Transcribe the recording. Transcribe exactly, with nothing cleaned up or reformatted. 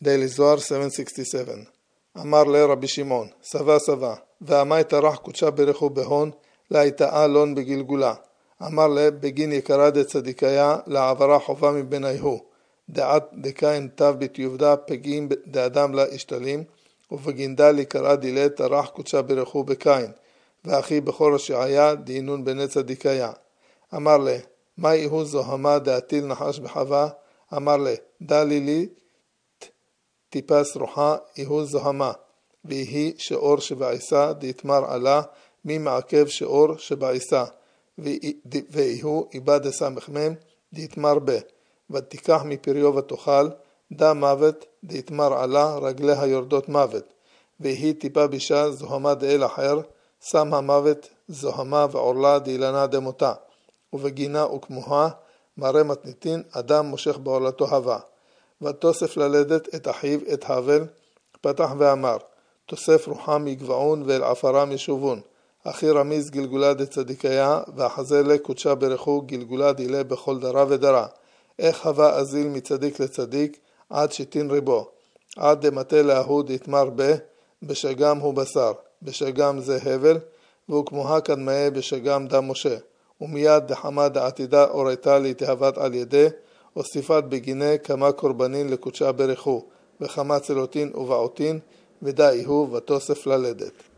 לילי זוהר שבע שש שבע. אמר לרבי שמעון, סבא סבא, ואמי תרח קודשה ברכו בהון, להיטאה לון בגלגולה. אמר לה, בגין יקרה דצדיקיה, לעברה חובה מבניהו. דעת דקין תו בתיובדה פגים דאדם לה אשתלים, ובגינדה לקרא דילה תרח קודשה ברכו בקין, ואחי בכל השעיה דינון בני צדיקיה. אמר לה, מה יהו זוהמה דעתיל נחש בחווה? אמר לה, דלי לי טיפס רוחה יהו זוהמה, ויהי שאור שבעיסה דתמר עלה, מי מעכב שאור שבעיסה, ויהו איבד הסמ"ם דתמר בה, ותיקח מפריו ותאכל, דה מוות דתמר עלה, רגליה יורדות מוות, ויהי טיפה בישה זוהמה דאל אחר, שם המוות זוהמה ועורלה דילנה דמותה, ובגינה וכמוה מראה מתניתין אדם מושך בעורלתו הווה. ותוסף ללדת את אחיו את הבל, פתח ואמר, תוסף רוחם יגבעון ואל עפרם ישובון, אחי רמיז גלגולה דצדיקיה, ואחזה לה קודשה ברכו גלגולה דילה בכל דרה ודרה, איך הווה אזיל מצדיק לצדיק, עד שתין ריבו, עד דמתה להוד יתמר בה, בשגם הוא בשר, בשגם זה הבל, וכמוה קדמאה בשגם דם משה, ומיד דחמה דעתידה אורייתה להתהוות על ידי, הוסיפת בגיני כמה קורבנין לקודשה ברכו, וכמה צלותין ובעותין, ודאי הוא ותוסף ללדת.